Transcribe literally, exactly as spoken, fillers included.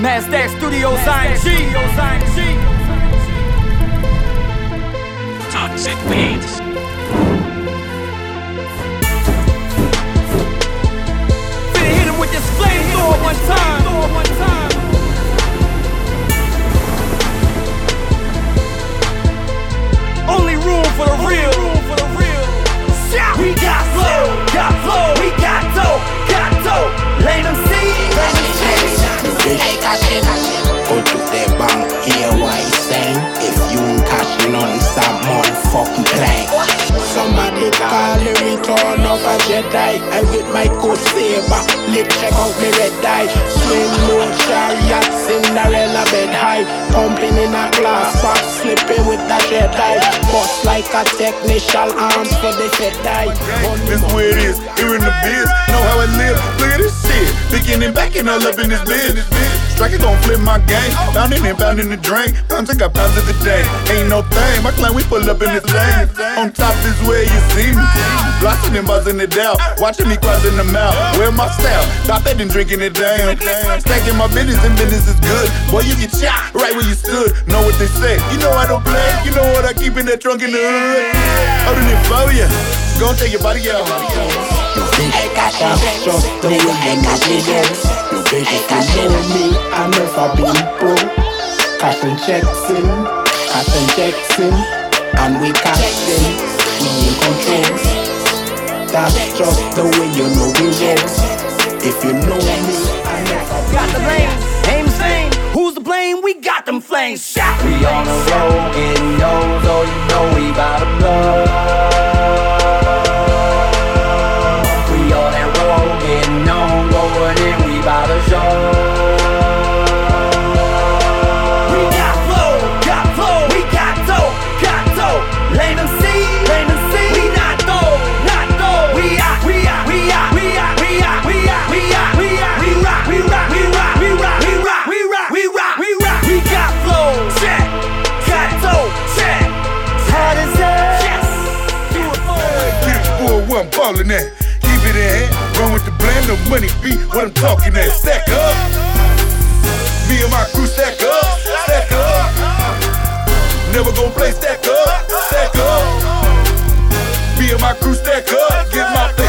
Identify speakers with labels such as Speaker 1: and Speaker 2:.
Speaker 1: Mazdak Studios, I N G.
Speaker 2: Toxic Beats.
Speaker 1: Finna hit him with this flamethrower one time. Only room for the real. We got flow, got flow, we got dope, got dope. Lame M C, lame M C.
Speaker 3: Hey, cashing, go to the bank, hear what he's saying. If you ain't cashing on, stop motherfucking playing. Somebody call the return of a Jedi. I with my coat saber, lip check out me red eye. Swing low chariot, Cinderella bed high. Pumping in a glass box, slipping with that Jedi. Bust like a technician, arms for the Jedi.
Speaker 4: This where it is, here in the biz, know how I live, look at this shit. Picking and backing all up in this business. Strike it gon' flip my game, pounding and pounding the drain. Pounds I got pounds of the day, ain't no thing. My clan we pull up in this lane. On top is where you see me, blasting and buzzing it down, watching me crossing the mouth. Where my style, stop that and drinking it down. Stacking my business and business is good. Boy, you get shot right where you stood. Know what they say, you know I don't play. You know what I keep in that trunk in the hood. Holding it for ya, gon' take your body out.
Speaker 3: Hey, cash that's just the way you know me, yeah. You baby, you know me, I never been broke. Cash and checks in, cash and checks in, and we cash in, we in control. That's just the way you know we roll. If you know me, I never been
Speaker 1: Got the blame, aim same. Who's to blame? We got them flames. Shot.
Speaker 5: We on the road, getting those, oh you know we bout to blow. We on that road, getting on, going in, we bout to show.
Speaker 1: We got flow, got flow, we got dope, got dope. Lame M C, lame M C. We not dope, not dope. We are, we are, we are, we are, we are, we are, we are, we are, we rock, we rock, we rock, we rock, we rock, we rock, we rock, we rock. We got flow, check, got dope, check. Hot as hell, yes. Do it for it.
Speaker 4: Get it for what I'm ballin' at. Keep it in hand, run with the blend, no money beat what I'm talking at. Stack up, me and my crew stack up, stack up. Never gon' play stack up, stack up. Me and my crew stack up, get my